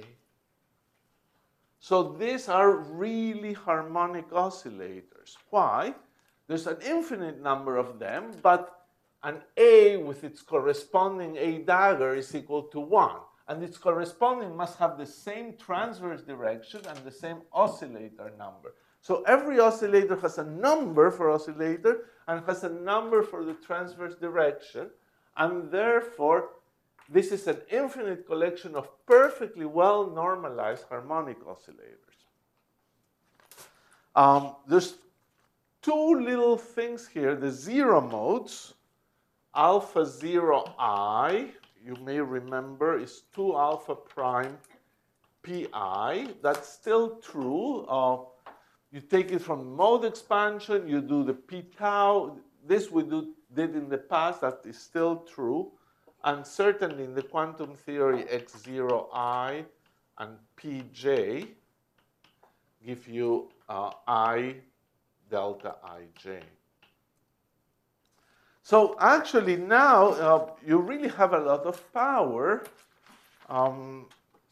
So these are really harmonic oscillators. Why? There's an infinite number of them, but an A with its corresponding A dagger is equal to one. And its corresponding must have the same transverse direction and the same oscillator number. So every oscillator has a number for oscillator and has a number for the transverse direction. And therefore, this is an infinite collection of perfectly well normalized harmonic oscillators. Um, there's two little things here. The zero modes, alpha zero I, you may remember, is two alpha prime pi. That's still true. Uh, you take it from mode expansion, you do the p tau. This we do, did in the past, that is still true. And certainly in the quantum theory, x zero I and pj give you uh, I delta ij. So actually now uh, you really have a lot of power. Um,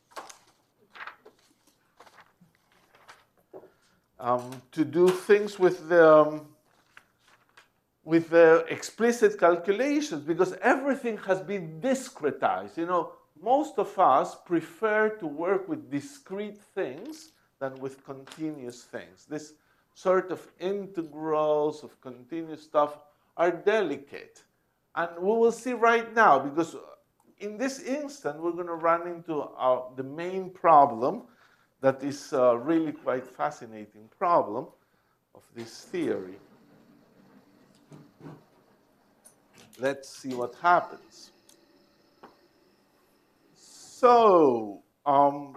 um, to do things with the um, with the explicit calculations, because everything has been discretized. You know, most of us prefer to work with discrete things than with continuous things. This sort of integrals of continuous stuff are delicate. And we will see right now, because in this instant, we're going to run into uh, the main problem that is uh, really quite fascinating problem of this theory. Let's see what happens. So, um,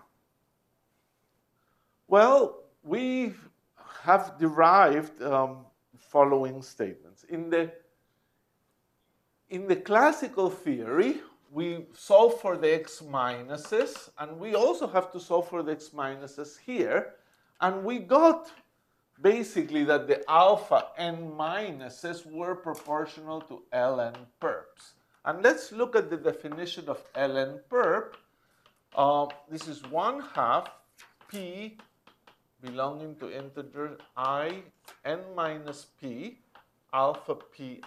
well, we have derived um, following statements. In the, in the classical theory, we solve for the x minuses, and we also have to solve for the x minuses here. And we got basically that the alpha n minuses were proportional to ln perps. And let's look at the definition of ln perp. Uh, this is one half p belonging to integer I n minus p alpha pi.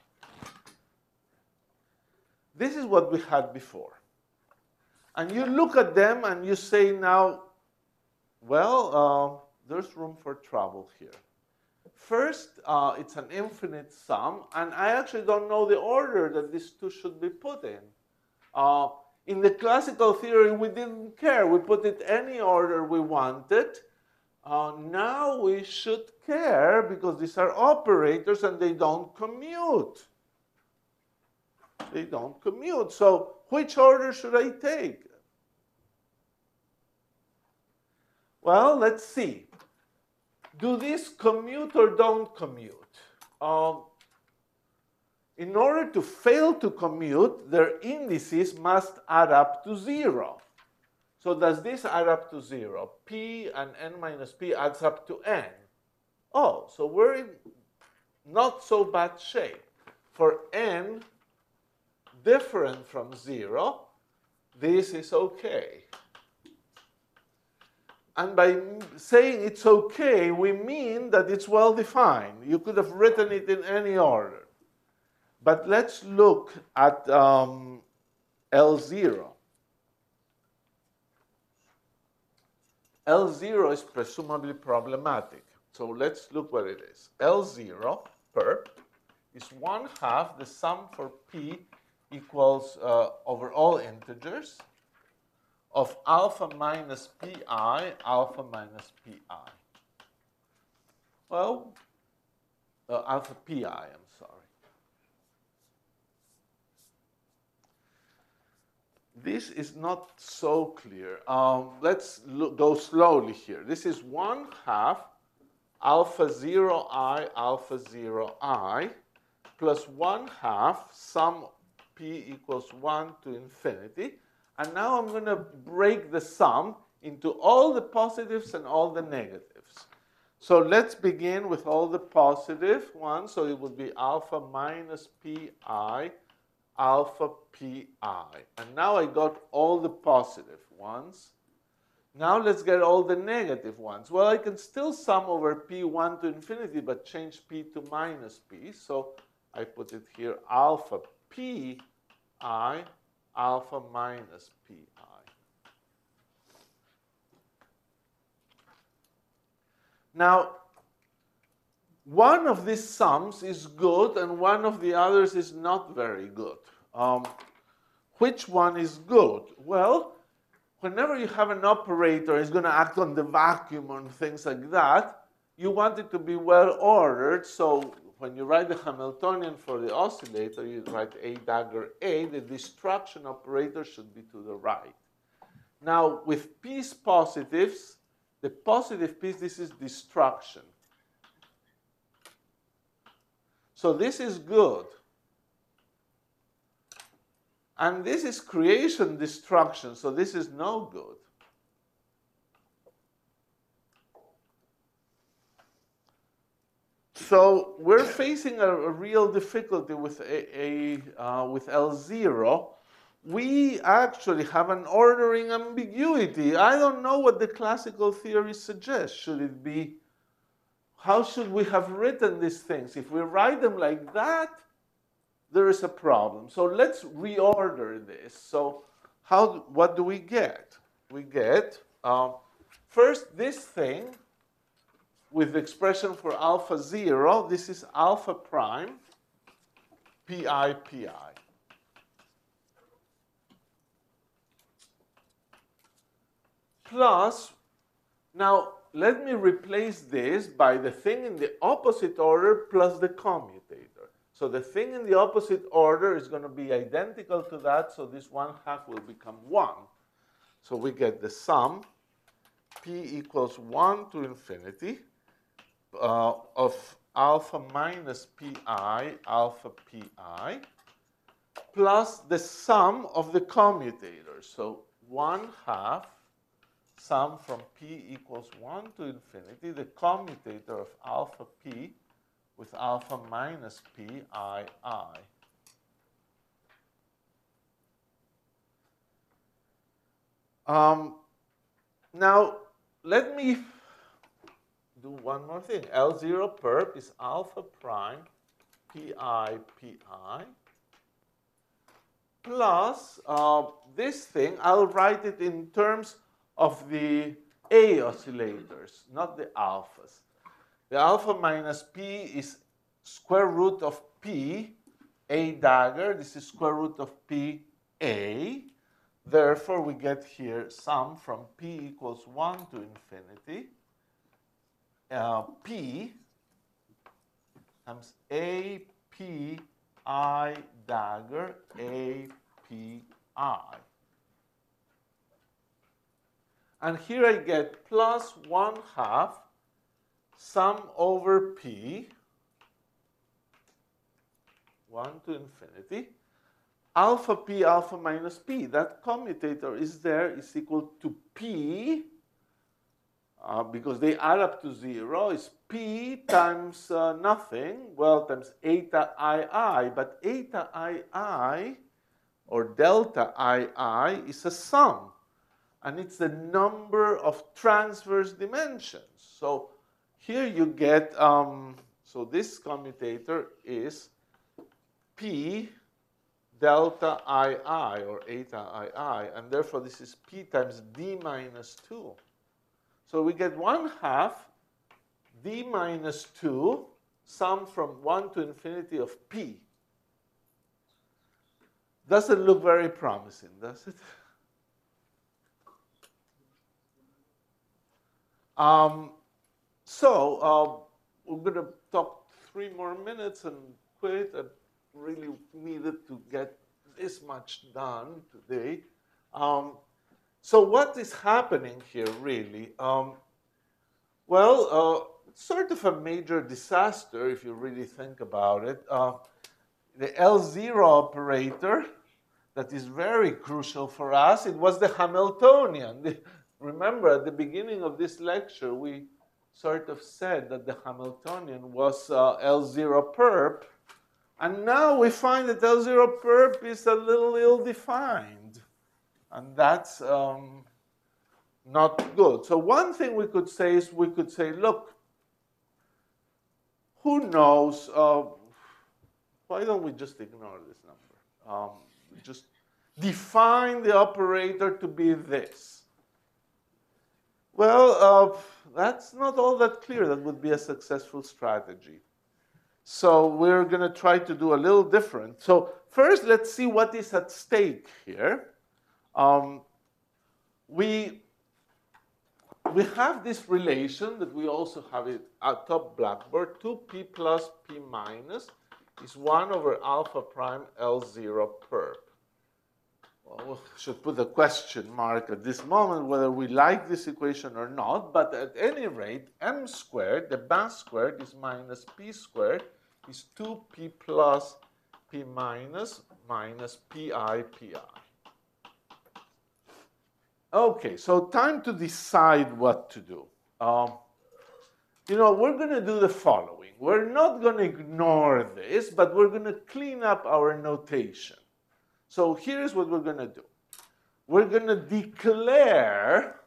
This is what we had before. And you look at them and you say now, well, uh, there's room for trouble here. First, uh, it's an infinite sum, and I actually don't know the order that these two should be put in. Uh, In the classical theory, we didn't care. We put it any order we wanted. Uh, now we should care because these are operators and they don't commute. They don't commute. So which order should I take? Well, let's see. Do these commute or don't commute? Um, in order to fail to commute, their indices must add up to zero. So does this add up to zero? P and n minus p adds up to n. Oh, so we're in not so bad shape. For n different from zero, this is okay. And by saying it's okay, we mean that it's well defined. You could have written it in any order. But let's look at um, L zero. L zero is presumably problematic. So let's look what it is. L zero, perp, is one half the sum for p equals uh, over all integers of alpha minus pi, alpha minus pi. Well, uh, alpha pi, I'm sorry. This is not so clear. Um, let's look, go slowly here. This is one half alpha zero I, alpha zero I, plus one half sum p equals one to infinity. And now I'm going to break the sum into all the positives and all the negatives. So let's begin with all the positive ones. So it would be alpha minus pi, alpha pi. And now I got all the positive ones. Now let's get all the negative ones. Well, I can still sum over p one to infinity, but change p to minus p. So I put it here, alpha pi, alpha minus pi. Now, one of these sums is good and one of the others is not very good. Um, which one is good? Well, whenever you have an operator is going to act on the vacuum and things like that, you want it to be well ordered. So when you write the Hamiltonian for the oscillator, you write A dagger A, the destruction operator should be to the right. Now, with p's positives, the positive piece, this is destruction. So this is good. And this is creation destruction, so this is no good. So we're facing a, a real difficulty with, a, a, uh, with L zero. We actually have an ordering ambiguity. I don't know what the classical theory suggests. Should it be, how should we have written these things? If we write them like that, there is a problem. So let's reorder this. So how, what do we get? We get, uh, first, this thing with the expression for alpha zero. This is alpha prime, pi, pi. Plus, now let me replace this by the thing in the opposite order plus the commutator. So the thing in the opposite order is going to be identical to that, so this one half will become one. So we get the sum, p equals one to infinity, uh, of alpha minus pi, alpha pi, plus the sum of the commutators. So one half sum from p equals one to infinity, the commutator of alpha p with alpha minus pi I. Um, now, let me do one more thing. L zero perp is alpha prime pi pi plus uh, this thing. I'll write it in terms of the A oscillators, not the alphas. The alpha minus p is square root of p, A dagger. This is square root of p, A, Therefore, we get here sum from p equals one to infinity. Uh, p times A P I dagger A P I. And here I get plus one half sum over p, one to infinity, alpha p alpha minus p. That commutator is there, is equal to p, uh, because they add up to zero, is p times uh, nothing, well, times eta ii, but eta ii, or delta ii, is a sum. And it's the number of transverse dimensions. So here you get, um, so this commutator is p delta ii, or eta ii, and therefore this is p times d minus two. So we get one half d minus two, sum from one to infinity of p. Doesn't look very promising, does it? Um, so uh, we're going to talk three more minutes and quit. I really needed to get this much done today. Um, so what is happening here, really? Um, well, uh, sort of a major disaster, if you really think about it. Uh, the L zero operator, that is very crucial for us, it was the Hamiltonian. The, Remember, at the beginning of this lecture, we sort of said that the Hamiltonian was uh, L zero perp, and now we find that L zero perp is a little ill-defined, and that's um, not good. So one thing we could say is we could say, look, who knows, uh, why don't we just ignore this number? Um, just define the operator to be this. Well, uh, that's not all that clear. That would be a successful strategy. So we're going to try to do a little different. So first, let's see what is at stake here. Um, we, we have this relation that we also have it at top blackboard. two p plus p minus is one over alpha prime L zero perp. Well, we should put a question mark at this moment whether we like this equation or not, but at any rate, m squared, the mass squared, is minus p squared, is two p plus p minus minus pi pi. Okay, so time to decide what to do. Um, you know, we're going to do the following. We're not going to ignore this, but we're going to clean up our notation. So here's what we're going to do. We're going to declare,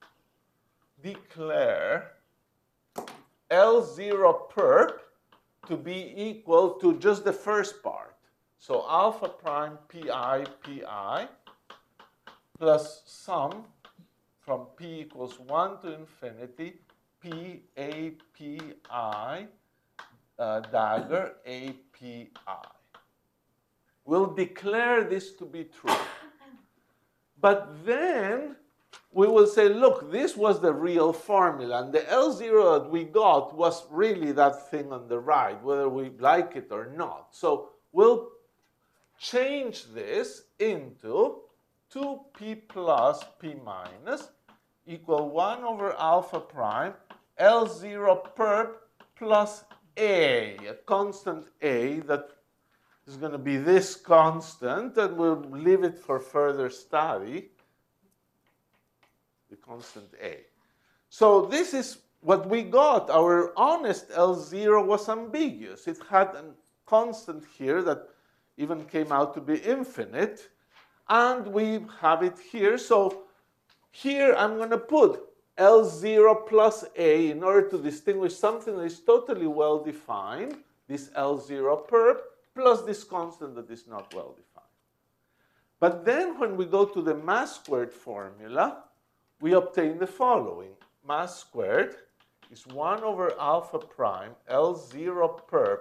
declare L zero perp to be equal to just the first part. So alpha prime pi pi plus sum from p equals one to infinity p a p i uh, dagger a p i. We'll declare this to be true. But then we will say, look, this was the real formula, and the L zero that we got was really that thing on the right, whether we like it or not. So we'll change this into two p plus p minus equal one over alpha prime L zero perp plus a, a constant a that is going to be this constant, and we'll leave it for further study, the constant a. So this is what we got. Our honest L zero was ambiguous. It had a constant here that even came out to be infinite, and we have it here. So here I'm going to put L zero plus a in order to distinguish something that is totally well defined, this L zero perp, plus this constant that is not well defined. But then when we go to the mass squared formula, we obtain the following. Mass squared is one over alpha prime L zero perp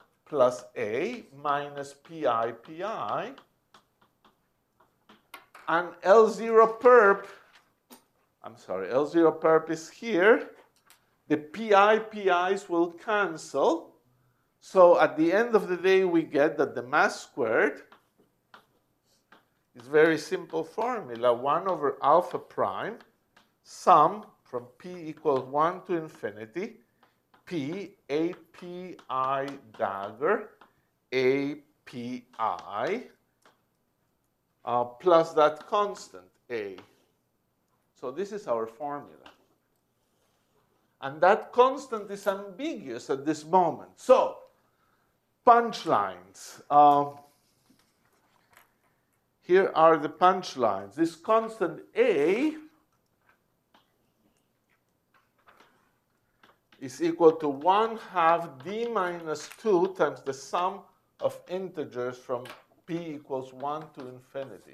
plus a minus pi pi, And L zero perp, I'm sorry, L zero perp is here. The pi pi's will cancel. So at the end of the day, we get that the mass squared is very simple formula, one over alpha prime, sum from p equals one to infinity, p, A P I dagger, A P I, uh, plus that constant, A. So this is our formula. And that constant is ambiguous at this moment. So, punchlines. Uh, here are the punchlines. This constant A is equal to one half d minus two times the sum of integers from p equals one to infinity.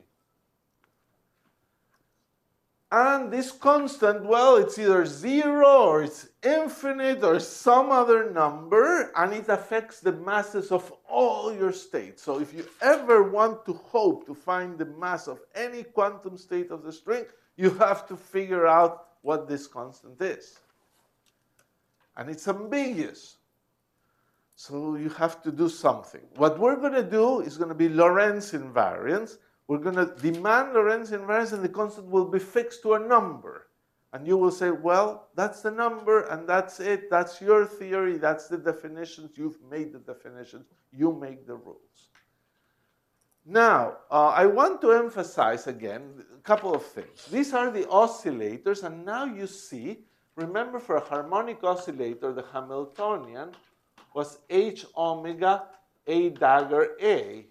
And this constant, well, it's either zero or it's infinite or some other number, and it affects the masses of all your states. So if you ever want to hope to find the mass of any quantum state of the string, you have to figure out what this constant is. And it's ambiguous. So you have to do something. What we're going to do is going to be Lorentz invariance. We're going to demand Lorentz invariance, and the constant will be fixed to a number. And you will say, well, that's the number, and that's it. That's your theory. That's the definitions. You've made the definitions. You make the rules. Now, uh, I want to emphasize again a couple of things. These are the oscillators, and now you see, remember for a harmonic oscillator, the Hamiltonian was H omega A dagger A.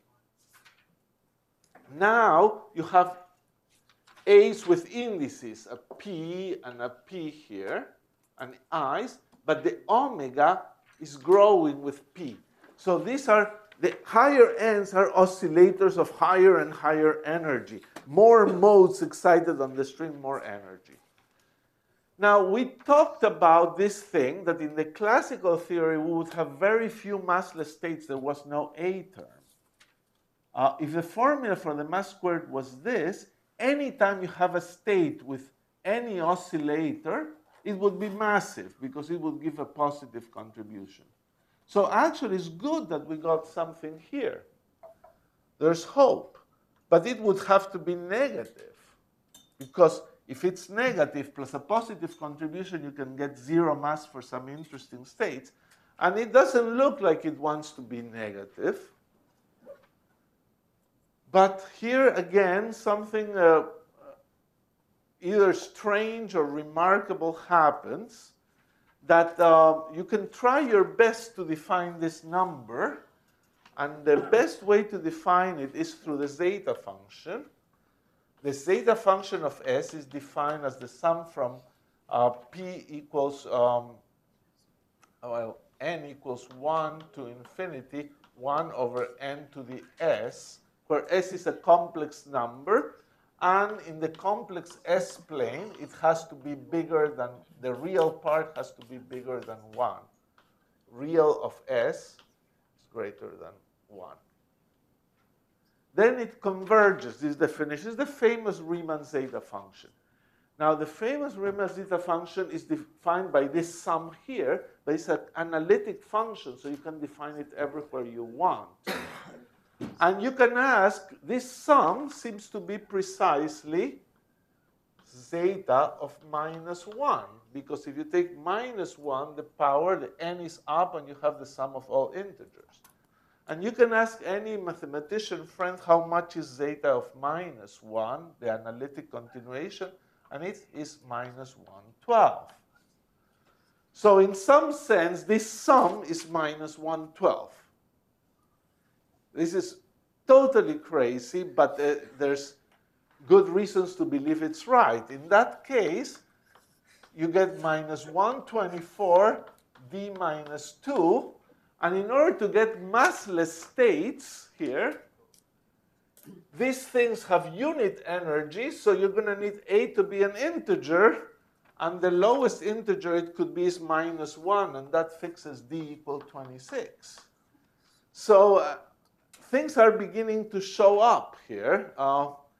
Now you have A's with indices, a P and a P here, and I's, but the omega is growing with P. So these are, the higher ends are oscillators of higher and higher energy. More modes excited on the string, more energy. Now, we talked about this thing that in the classical theory, we would have very few massless states. There was no A term. Uh, if the formula for the mass squared was this, anytime you have a state with any oscillator, it would be massive because it would give a positive contribution. So actually, it's good that we got something here. There's hope. But it would have to be negative because if it's negative plus a positive contribution, you can get zero mass for some interesting states. And it doesn't look like it wants to be negative. But here again, something uh, either strange or remarkable happens that uh, you can try your best to define this number. And the best way to define it is through the zeta function. The zeta function of S is defined as the sum from uh, P equals, um, well, n equals one to infinity, one over n to the S, where S is a complex number. And in the complex S plane, it has to be bigger than, the real part has to be bigger than one. Real of S is greater than one. Then it converges. This definition is the famous Riemann zeta function. Now, the famous Riemann zeta function is defined by this sum here, but it's an analytic function, so you can define it everywhere you want. And you can ask, this sum seems to be precisely zeta of minus one, because if you take minus one, the power, the n is up, and you have the sum of all integers. And you can ask any mathematician friend how much is zeta of minus one, the analytic continuation, and it is minus one twelfth. So in some sense, this sum is minus one twelfth. This is totally crazy, but uh, there's good reasons to believe it's right. In that case, you get minus one twenty-four d minus two. And in order to get massless states here, these things have unit energy, so you're going to need A to be an integer, and the lowest integer it could be is minus one, and that fixes D equal twenty-six. So uh, things are beginning to show up here. Uh,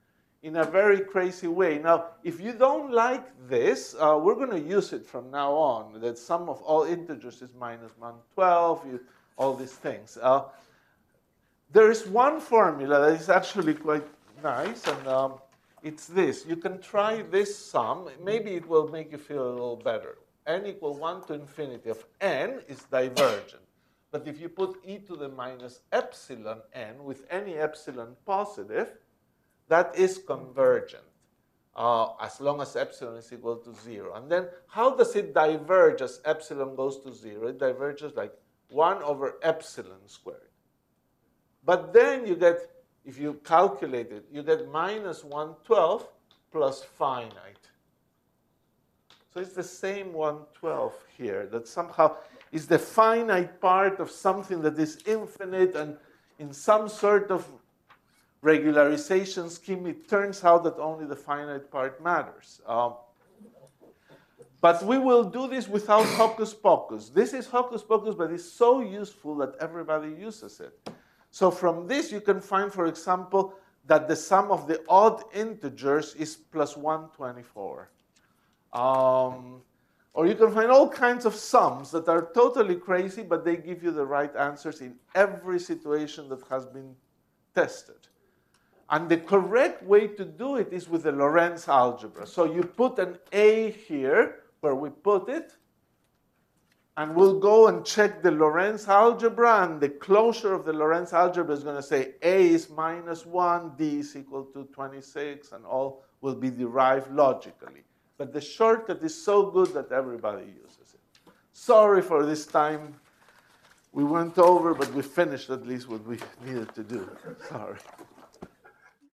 in a very crazy way. Now, if you don't like this, uh, we're going to use it from now on, that sum of all integers is minus one twelve, you, all these things. Uh, there is one formula that is actually quite nice, and um, it's this. You can try this sum. Maybe it will make you feel a little better. N equal one to infinity of n is divergent. But if you put e to the minus epsilon n with any epsilon positive, that is convergent, uh, as long as epsilon is equal to zero. And then how does it diverge as epsilon goes to zero? It diverges like one over epsilon squared. But then you get, if you calculate it, you get minus one twelve plus finite. So it's the same one twelve here that somehow is the finite part of something that is infinite, and in some sort of regularization scheme, it turns out that only the finite part matters. Um, but we will do this without hocus pocus. This is hocus pocus, but it's so useful that everybody uses it. So from this, you can find, for example, that the sum of the odd integers is plus one twenty-four. Um, or you can find all kinds of sums that are totally crazy, but they give you the right answers in every situation that has been tested. And the correct way to do it is with the Lorentz algebra. So you put an A here, where we put it, and we'll go and check the Lorentz algebra, and the closure of the Lorentz algebra is going to say A is minus one, D is equal to twenty-six, and all will be derived logically. But the shortcut is so good that everybody uses it. Sorry for this time. We went over, but we finished at least what we needed to do. Sorry.